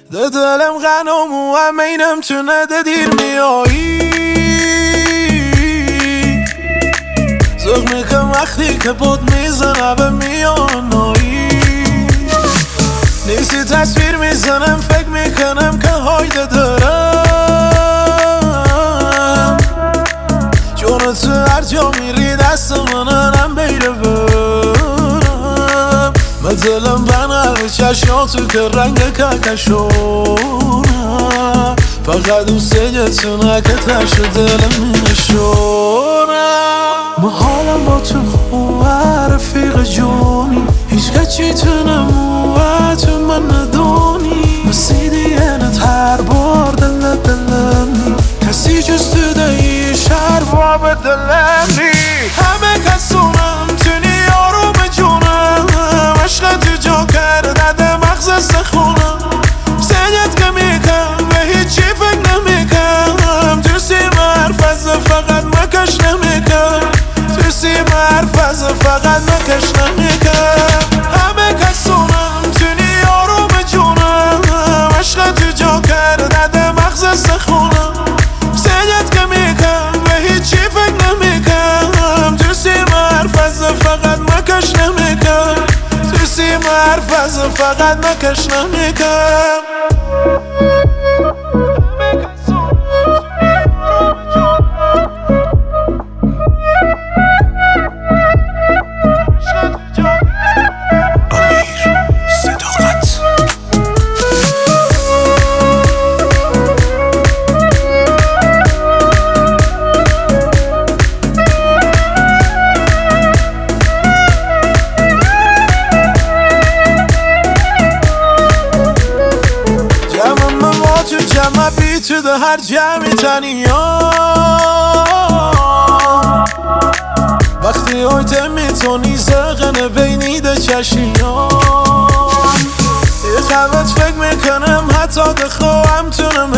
ده دلم غنم و همینم تونه ده دیر میایی زخ میکن وقتی که بود میزنه به میانایی نیستی تصویر میزنم فکر میکنم که هایده دارم چون تو هر جا میری دست منم بیره برم من دلم بنه چشماتو که رنگ کهکشونه فقط دوست جتونه که تش دلم مینشونه ما حالم با تو خوبه رفیق جونی هیچ کچی تو نموه تو من ندونی مسیدی انت هر بار دلم کسی جز تو دایی شهر واب دلم نی همه کسونم تونی یارو به جونم عشق تو جا کرده مغز سخونم سنت که میکم به هیچی فکر نمیکم تو سیم حرف از فقط مکش نمیکم تو سیم حرف از فقط مکش نمیکم همه کسونم تونی یارو به جونم عشق تو جا کرده مغز سخونم سنت که میکم به هیچی فکر نمیکم تو سیم حرف از فقط مکش نمیکم تو سیم حرف از فقط مکش نمیکم جمع بی تو ده هر جمعی تنیا وقتی اویته میتونی زغنه بینی ده چشیان یه خبت فکر میکنم حتی ده خواهم تونم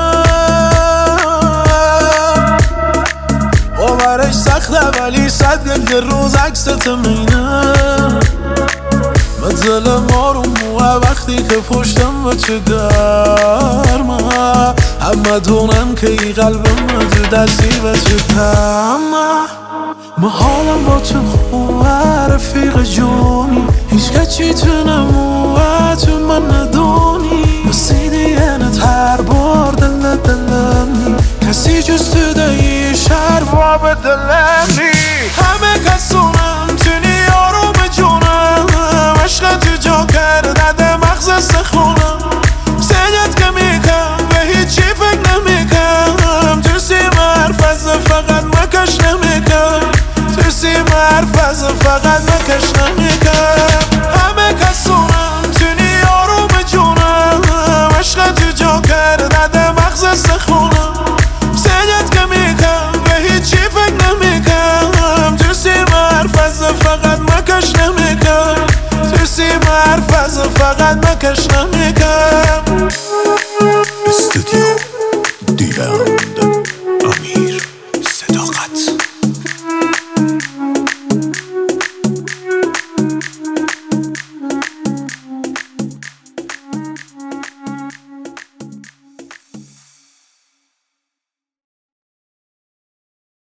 اینم باورش سخته ولی 100 گل روز عکست مینم من دلم آروم وقتی که پشتم به تو گرمه همه دونم که ای قلبم تو دستی به تو تمه ما حالم با تو خوبه رفیق جونی هیچ کچی تو نموه تو من ندونی مسیدی انت هر بار دلم نی کسی جز تو دایی شهر واب دلم نی همه کسونم تونی یارو به جونم عشق تو جا کرده مغز سخونم سنت که میکم به هیچی فکر نمیکم تو سیم حرف از فقط مکش نمیکم تو سیم حرف از فقط مکش نمیکم همه کسونم تونی یارو به جونم عشق تو جا کرده مغز سخونم سنت که میکم به هیچی فکر نمیکم تو سیم حرف از فقط مکش نمیکم تو سیم حرف از فقط مکش نمیکم